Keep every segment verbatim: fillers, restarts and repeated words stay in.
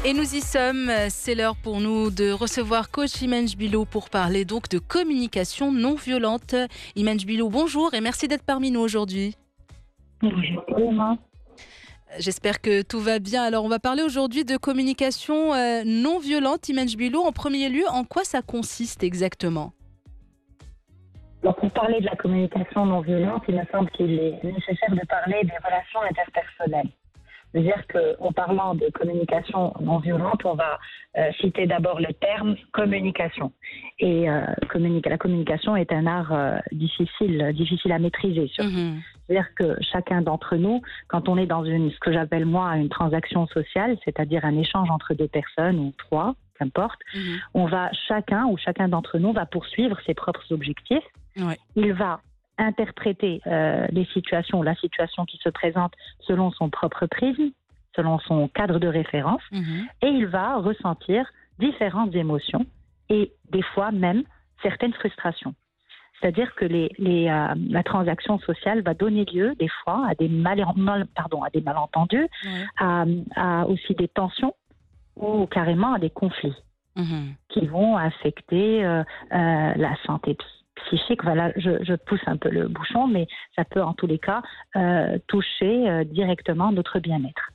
Et nous y sommes, c'est l'heure pour nous de recevoir coach Imen Jbilo pour parler donc de communication non violente. Imen Jbilo, bonjour et merci d'être parmi nous aujourd'hui. Bonjour Thomas. J'espère que tout va bien. Alors on va parler aujourd'hui de communication euh, non violente. Imen Jbilo, en premier lieu, en quoi ça consiste exactement ? Alors, pour parler de la communication non violente, il me semble qu'il est nécessaire de parler des relations interpersonnelles. C'est-à-dire qu'en parlant de communication non violente, on va euh, citer d'abord le terme communication. Et euh, communi- la communication est un art euh, difficile, difficile à maîtriser surtout. Mmh. C'est-à-dire que chacun d'entre nous, quand on est dans une, ce que j'appelle moi une transaction sociale, c'est-à-dire un échange entre deux personnes ou trois, qu'importe, mmh. on va chacun ou chacun d'entre nous va poursuivre ses propres objectifs. Ouais. Il va interpréter euh, les situations, la situation qui se présente selon son propre prisme, selon son cadre de référence, mmh. et il va ressentir différentes émotions et des fois même certaines frustrations. C'est-à-dire que les, les, euh, la transaction sociale va donner lieu des fois à des, mal, mal, pardon, à des malentendus, ouais. à, à aussi des tensions ou carrément à des conflits mmh. qui vont affecter euh, euh, la santé psychique. psychique, voilà, je, je pousse un peu le bouchon, mais ça peut en tous les cas euh, toucher euh, directement notre bien-être.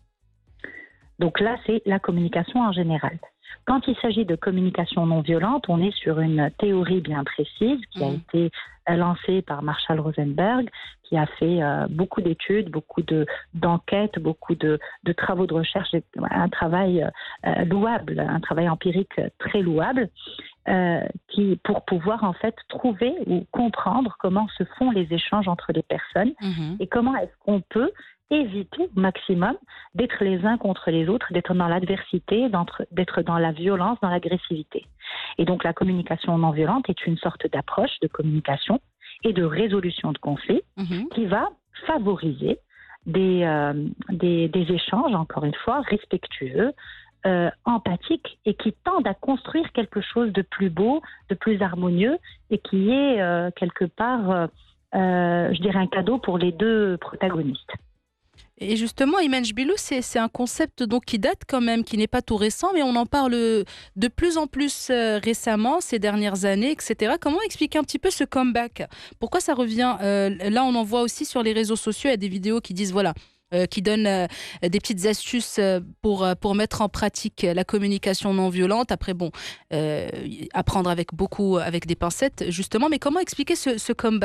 Donc là, c'est la communication en général. Quand il s'agit de communication non violente, on est sur une théorie bien précise qui a mmh. été lancée par Marshall Rosenberg, qui a fait euh, beaucoup d'études, beaucoup de, d'enquêtes, beaucoup de, de travaux de recherche, un travail euh, louable, un travail empirique très louable, euh, qui, pour pouvoir en fait trouver ou comprendre comment se font les échanges entre les personnes mmh. et comment est-ce qu'on peut éviter au maximum d'être les uns contre les autres, d'être dans l'adversité, d'être dans la violence, dans l'agressivité. Et donc la communication non violente est une sorte d'approche de communication et de résolution de conflits mmh. qui va favoriser des, euh, des, des échanges, encore une fois, respectueux, euh, empathiques et qui tendent à construire quelque chose de plus beau, de plus harmonieux et qui est euh, quelque part, euh, euh, je dirais, un cadeau pour les deux protagonistes. Et justement, Imen Jbilo, c'est, c'est un concept donc qui date quand même, qui n'est pas tout récent, mais on en parle de plus en plus euh, récemment, ces dernières années, et cetera. Comment expliquer un petit peu ce comeback ? Pourquoi ça revient ? euh, Là, on en voit aussi sur les réseaux sociaux, il y a des vidéos qui disent, voilà, euh, qui donnent euh, des petites astuces pour, pour mettre en pratique la communication non violente. Après, bon, euh, apprendre avec beaucoup, avec des pincettes, justement. Mais comment expliquer ce, ce comeback ?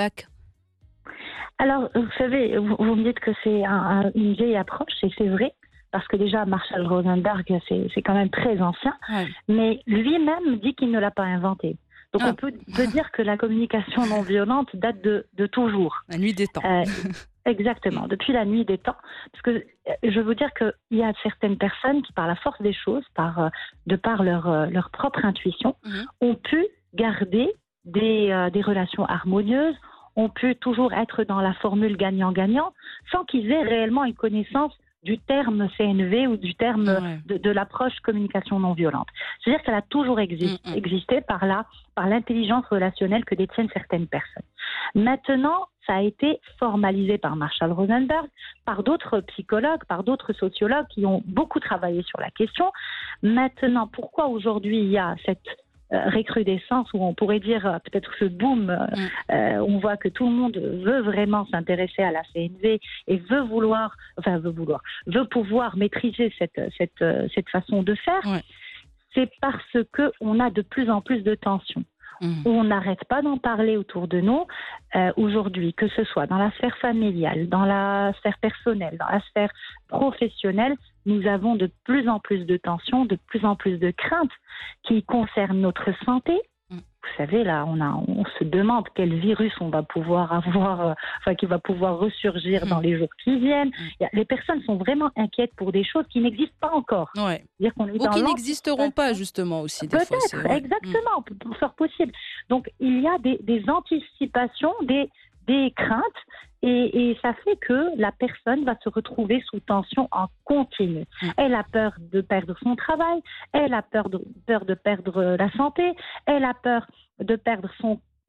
Alors, vous savez, vous, vous me dites que c'est un, un, une vieille approche, et c'est vrai, parce que déjà, Marshall Rosenberg, c'est, c'est quand même très ancien, ouais. mais lui-même dit qu'il ne l'a pas inventé. Donc, ah. on peut, peut dire que la communication non violente date de, de toujours. La nuit des temps. Euh, exactement, depuis la nuit des temps. Parce que je veux dire qu'il y a certaines personnes qui, par la force des choses, par, de par leur, leur propre intuition, mm-hmm. ont pu garder des, euh, des relations harmonieuses, ont pu toujours être dans la formule gagnant-gagnant sans qu'ils aient réellement une connaissance du terme C N V ou du terme ouais. de, de l'approche communication non violente. C'est-à-dire qu'elle a toujours exi- mm-hmm. existé par, la, par l'intelligence relationnelle que détiennent certaines personnes. Maintenant, ça a été formalisé par Marshall Rosenberg, par d'autres psychologues, par d'autres sociologues qui ont beaucoup travaillé sur la question. Maintenant, pourquoi aujourd'hui il y a cette recrudescence, où on pourrait dire euh, peut-être ce boom, euh, mm. euh, on voit que tout le monde veut vraiment s'intéresser à la C N V et veut vouloir, enfin veut vouloir, veut pouvoir maîtriser cette, cette, cette façon de faire, ouais. c'est parce qu'on a de plus en plus de tensions. Mmh. On n'arrête pas d'en parler autour de nous euh, aujourd'hui, que ce soit dans la sphère familiale, dans la sphère personnelle, dans la sphère professionnelle, nous avons de plus en plus de tensions, de plus en plus de craintes qui concernent notre santé. Mmh. Vous savez, là, on, a, on se demande quel virus on va pouvoir avoir, euh, enfin, qui va pouvoir ressurgir mmh. dans les jours qui viennent. Mmh. Les personnes sont vraiment inquiètes pour des choses qui n'existent pas encore. Ouais. C'est-à-dire qu'on est Ou dans qui n'existeront pas, justement, aussi, des Peut-être, fois. C'est vrai. exactement, mmh. pour faire possible. Donc, il y a des, des anticipations, des, des craintes, et, et ça fait que la personne va se retrouver sous tension en continu. Mmh. Elle a peur de perdre son travail, elle a peur de, peur de perdre la santé, elle a peur de perdre son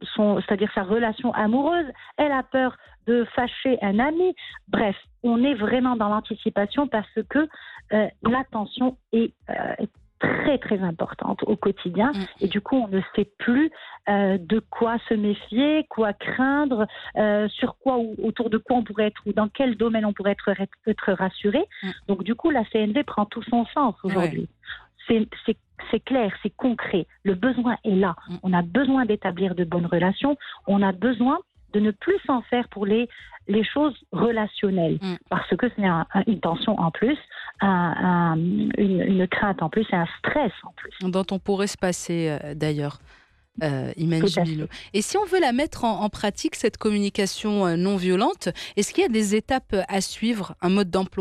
son, c'est-à-dire sa relation amoureuse, elle a peur de fâcher un ami. Bref, on est vraiment dans l'anticipation parce que euh, l'attention est euh, très très importante au quotidien et du coup on ne sait plus euh, de quoi se méfier, quoi craindre, euh, sur quoi ou autour de quoi on pourrait être ou dans quel domaine on pourrait être, être rassuré. Donc du coup la C N V prend tout son sens aujourd'hui. Ouais. C'est, c'est, c'est clair, c'est concret, le besoin est là. On a besoin d'établir de bonnes relations, on a besoin de ne plus s'en faire pour les, les choses relationnelles, mm. parce que c'est un, un, une tension en plus, un, un, une, une crainte en plus et un stress en plus. Dont on pourrait se passer euh, d'ailleurs, euh, Imen Jbilu. Et si on veut la mettre en, en pratique, cette communication euh, non violente, est-ce qu'il y a des étapes à suivre, un mode d'emploi ?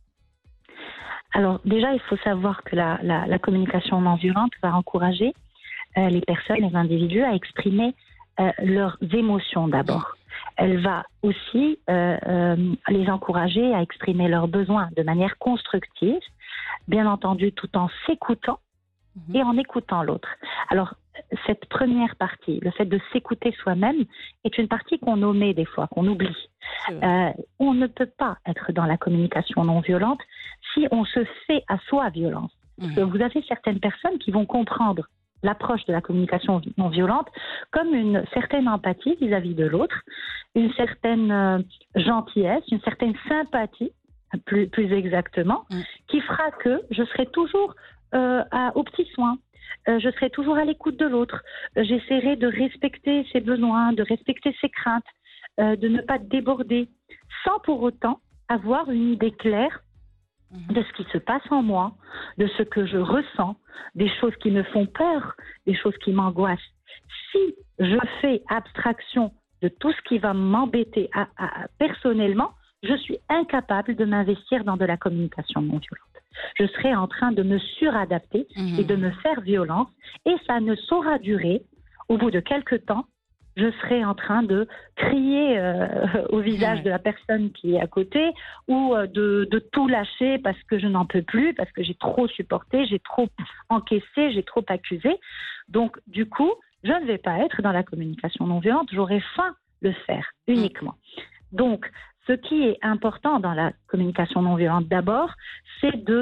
Alors déjà, il faut savoir que la, la, la communication non violente va encourager euh, les personnes, les individus à exprimer Euh, leurs émotions d'abord. Elle va aussi euh, euh, les encourager à exprimer leurs besoins de manière constructive, bien entendu tout en s'écoutant mmh. et en écoutant l'autre. Alors, cette première partie, le fait de s'écouter soi-même, est une partie qu'on omet des fois, qu'on oublie. Euh, on ne peut pas être dans la communication non violente si on se fait à soi violence. Mmh. Parce que vous avez certaines personnes qui vont comprendre l'approche de la communication non violente comme une certaine empathie vis-à-vis de l'autre, une certaine euh, gentillesse, une certaine sympathie, plus, plus exactement, mm. qui fera que je serai toujours euh, à, aux petits soins, euh, je serai toujours à l'écoute de l'autre, euh, j'essaierai de respecter ses besoins, de respecter ses craintes, euh, de ne pas déborder, sans pour autant avoir une idée claire de ce qui se passe en moi, de ce que je ressens, des choses qui me font peur, des choses qui m'angoissent. Si je fais abstraction de tout ce qui va m'embêter à, à, personnellement, je suis incapable de m'investir dans de la communication non violente. Je serai en train de me suradapter mmh. et de me faire violence et ça ne saura durer. Au bout de quelques temps, je serai en train de crier euh, au visage de la personne qui est à côté ou euh, de, de tout lâcher parce que je n'en peux plus, parce que j'ai trop supporté, j'ai trop encaissé, j'ai trop accusé. Donc, du coup, je ne vais pas être dans la communication non violente, j'aurai faim de le faire uniquement. Donc, ce qui est important dans la communication non violente d'abord, c'est de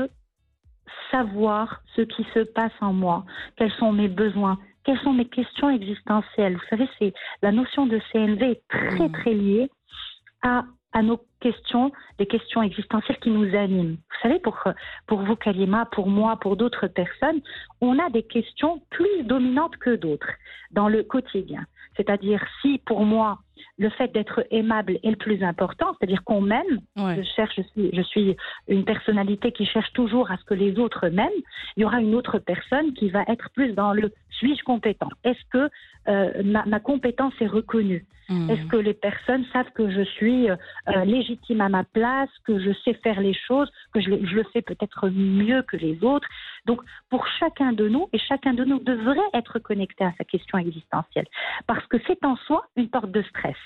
savoir ce qui se passe en moi, quels sont mes besoins, quelles sont mes questions existentielles. Vous savez, c'est, la notion de C N V est très, très liée à, à nos questions, des questions existentielles qui nous animent. Vous savez, pour, pour vous, Kalima, pour moi, pour d'autres personnes, on a des questions plus dominantes que d'autres dans le quotidien. C'est-à-dire, si pour moi, le fait d'être aimable est le plus important, c'est-à-dire qu'on m'aime, ouais. je, cherche, je, suis, je suis une personnalité qui cherche toujours à ce que les autres m'aiment, il y aura une autre personne qui va être plus dans le « suis-je compétent ?» Est-ce que euh, ma, ma compétence est reconnue ? Mmh. Est-ce que les personnes savent que je suis euh, légitime à ma place, que je sais faire les choses, que je, je le fais peut-être mieux que les autres ? Donc, pour chacun de nous, et chacun de nous devrait être connecté à sa question existentielle, parce que c'est en soi une porte de stress.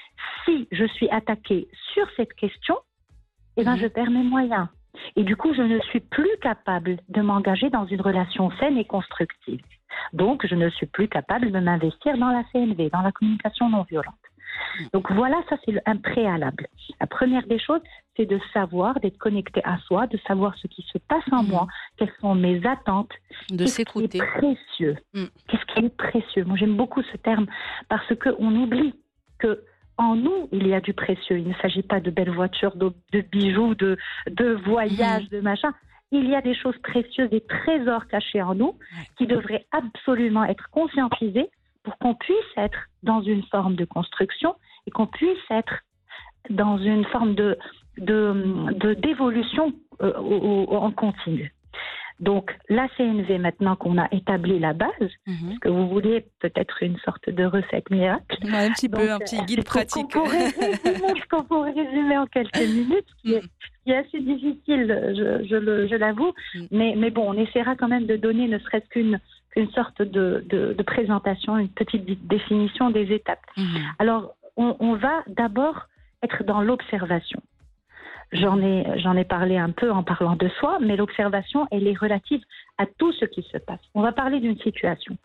Si je suis attaquée sur cette question, eh ben, mmh. je perds mes moyens. Et du coup, je ne suis plus capable de m'engager dans une relation saine et constructive. Donc, je ne suis plus capable de m'investir dans la C N V, dans la communication non violente. Donc voilà, ça c'est un préalable. La première des choses, c'est de savoir, d'être connecté à soi, de savoir ce qui se passe en mmh. moi, quelles sont mes attentes, de qu'est-ce s'écouter. qui est précieux. Mmh. Qu'est-ce qui est précieux ? Moi j'aime beaucoup ce terme parce qu'on oublie que en nous, il y a du précieux. Il ne s'agit pas de belles voitures, de, de bijoux, de, de voyages, mmh. de machin. Il y a des choses précieuses, des trésors cachés en nous qui devraient absolument être conscientisés pour qu'on puisse être dans une forme de construction et qu'on puisse être dans une forme de, de, de, d'évolution euh, au, au, en continu. Donc, la C N V, maintenant qu'on a établi la base, mmh. parce que vous voulez peut-être une sorte de recette miracle. Ouais, un petit Donc, peu, un petit guide pratique. Qu'on pourrait résumer, qu'on pourrait résumer en quelques minutes, qui est, qui est assez difficile, je, je, le, je l'avoue. Mmh. Mais, mais bon, on essaiera quand même de donner ne serait-ce qu'une, qu'une sorte de, de, de présentation, une petite définition des étapes. Mmh. Alors, on, on va d'abord être dans l'observation. J'en ai, j'en ai parlé un peu en parlant de soi, mais l'observation, elle est relative à tout ce qui se passe. On va parler d'une situation.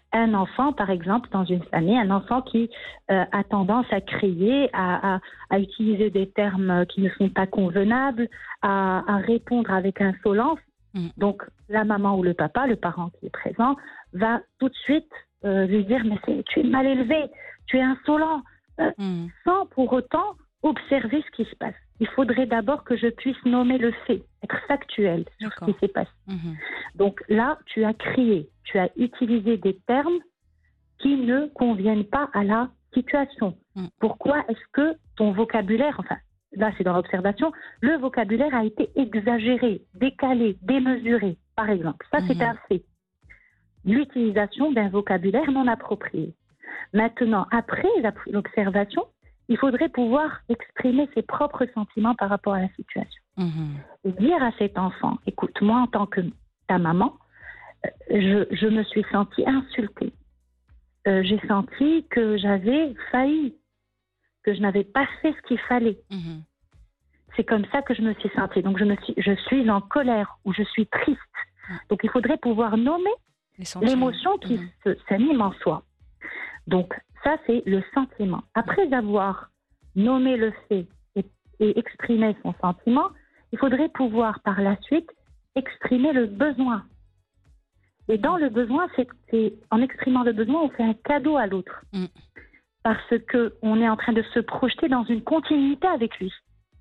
Un enfant, par exemple, dans une famille, un enfant qui euh, a tendance à crier, à, à, à utiliser des termes qui ne sont pas convenables, à, à répondre avec insolence. Mm. Donc, la maman ou le papa, le parent qui est présent, va tout de suite euh, lui dire « mais c'est, tu es mal élevé, tu es insolent euh, Mm. », sans pour autant observer ce qui se passe. Il faudrait d'abord que je puisse nommer le fait, être factuel sur D'accord. ce qui s'est passé. Mm-hmm. Donc là, tu as crié, tu as utilisé des termes qui ne conviennent pas à la situation. Mm. Pourquoi est-ce que ton vocabulaire, enfin, là c'est dans l'observation, le vocabulaire a été exagéré, décalé, démesuré, par exemple. Ça, Mm-hmm. c'est un fait. L'utilisation d'un vocabulaire non approprié. Maintenant, après l'observation, il faudrait pouvoir exprimer ses propres sentiments par rapport à la situation. Mm-hmm. Et dire à cet enfant, écoute, moi en tant que ta maman, je, je me suis sentie insultée. Euh, j'ai senti que j'avais failli, que je n'avais pas fait ce qu'il fallait. Mm-hmm. C'est comme ça que je me suis sentie. Donc je, me suis, je suis en colère ou je suis triste. Mm. Donc il faudrait pouvoir nommer l'émotion qui mm-hmm. se, s'anime en soi. Donc ça, c'est le sentiment. Après avoir nommé le fait et, et exprimé son sentiment, il faudrait pouvoir par la suite exprimer le besoin. Et dans le besoin, c'est, c'est, en exprimant le besoin, on fait un cadeau à l'autre. Mm. Parce qu'on est en train de se projeter dans une continuité avec lui.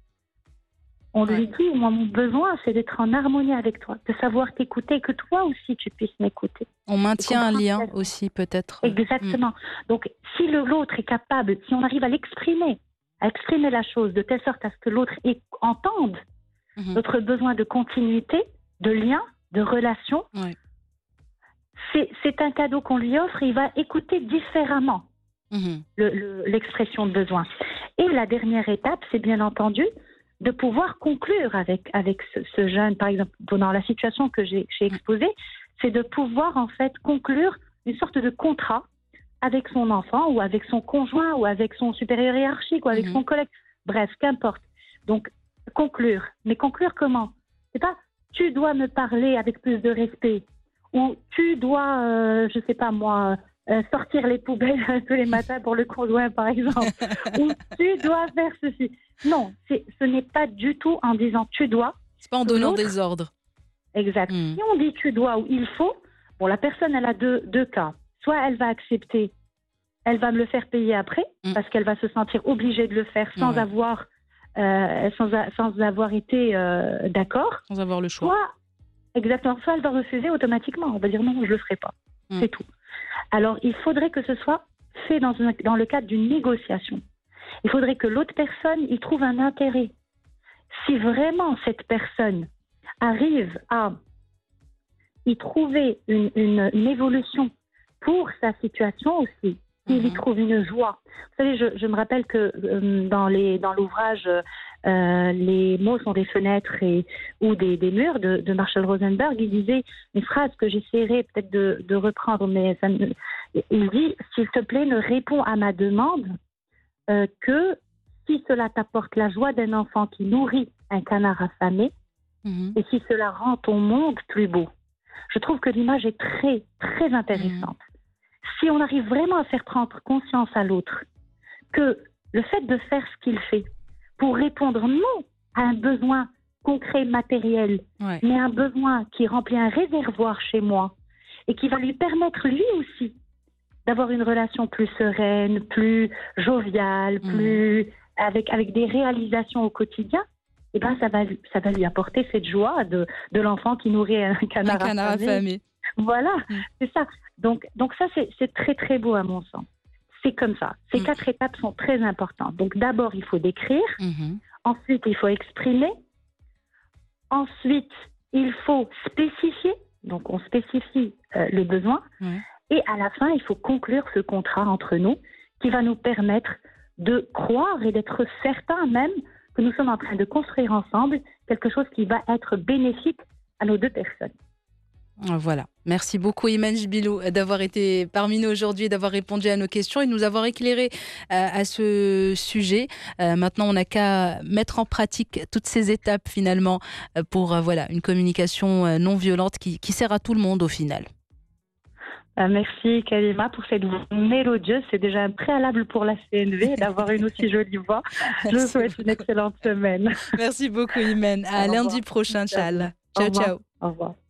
On ouais. lui dit, moi, mon besoin, c'est d'être en harmonie avec toi, de savoir t'écouter, que toi aussi, tu puisses m'écouter. On maintient un lien aussi, peut-être. Exactement. Mm. Donc, si le, l'autre est capable, si on arrive à l'exprimer, à exprimer la chose de telle sorte à ce que l'autre é- entende mm-hmm. notre besoin de continuité, de lien, de relation, ouais. c'est, c'est un cadeau qu'on lui offre et il va écouter différemment mm-hmm. le, le, l'expression de besoin. Et la dernière étape, c'est bien entendu de pouvoir conclure avec, avec ce, ce jeune, par exemple, dans la situation que j'ai, j'ai exposée, c'est de pouvoir en fait conclure une sorte de contrat avec son enfant ou avec son conjoint ou avec son supérieur hiérarchique ou avec mmh. son collègue, bref, qu'importe. Donc, conclure. Mais conclure comment ? C'est pas « tu dois me parler avec plus de respect » ou « tu dois, euh, je sais pas moi, euh, sortir les poubelles tous les matins pour le conjoint, par exemple » ou « tu dois faire ceci ». Non, c'est, ce n'est pas du tout en disant « tu dois ». C'est pas en donnant des ordres. Exact. Mmh. Si on dit « tu dois » ou « il faut », bon, la personne, elle a deux, deux cas. Soit elle va accepter, elle va me le faire payer après, mmh. parce qu'elle va se sentir obligée de le faire sans, ouais. avoir, euh, sans, a, sans avoir été euh, d'accord. Sans avoir le choix. Soit, exactement, soit elle va refuser automatiquement. On va dire « non, je ne le ferai pas mmh. ». C'est tout. Alors, il faudrait que ce soit fait dans, une, dans le cadre d'une négociation. Il faudrait que l'autre personne y trouve un intérêt. Si vraiment cette personne arrive à y trouver une, une, une évolution pour sa situation aussi, s'il mm-hmm. y trouve une joie. Vous savez, je, je me rappelle que euh, dans, les, dans l'ouvrage euh, Les mots sont des fenêtres et, ou des, des murs de, de Marshall Rosenberg, il disait une phrase que j'essaierai peut-être de, de reprendre, mais ça me, il dit « S'il te plaît, ne réponds à ma demande Euh, que si cela t'apporte la joie d'un enfant qui nourrit un canard affamé mmh. et si cela rend ton monde plus beau. » Je trouve que l'image est très, très intéressante. Mmh. Si on arrive vraiment à faire prendre conscience à l'autre que le fait de faire ce qu'il fait pour répondre non à un besoin concret, matériel, ouais. mais un besoin qui remplit un réservoir chez moi et qui va lui permettre lui aussi d'avoir une relation plus sereine, plus joviale, mmh. plus avec, avec des réalisations au quotidien, et ben ça va, ça va lui apporter cette joie de, de l'enfant qui nourrit un canard, un canard affamé. affamé. Voilà, mmh. c'est ça. Donc, donc ça, c'est, c'est très très beau à mon sens. C'est comme ça. Ces mmh. quatre étapes sont très importantes. Donc d'abord, il faut décrire. Mmh. Ensuite, il faut exprimer. Ensuite, il faut spécifier. Donc on spécifie euh, le besoin. Mmh. Et à la fin, il faut conclure ce contrat entre nous qui va nous permettre de croire et d'être certains même que nous sommes en train de construire ensemble quelque chose qui va être bénéfique à nos deux personnes. Voilà. Merci beaucoup Imen Jbilou d'avoir été parmi nous aujourd'hui et d'avoir répondu à nos questions et de nous avoir éclairé euh, à ce sujet. Euh, maintenant, on n'a qu'à mettre en pratique toutes ces étapes finalement pour euh, voilà, une communication non violente qui, qui sert à tout le monde au final. Euh, merci Kalima pour cette voix mélodieuse. C'est déjà un préalable pour la C N V d'avoir une aussi jolie voix. Je vous souhaite une excellente semaine. Merci beaucoup Imen. À Au lundi revoir. prochain, Inch'Allah. Au Ciao, revoir. ciao. Au revoir.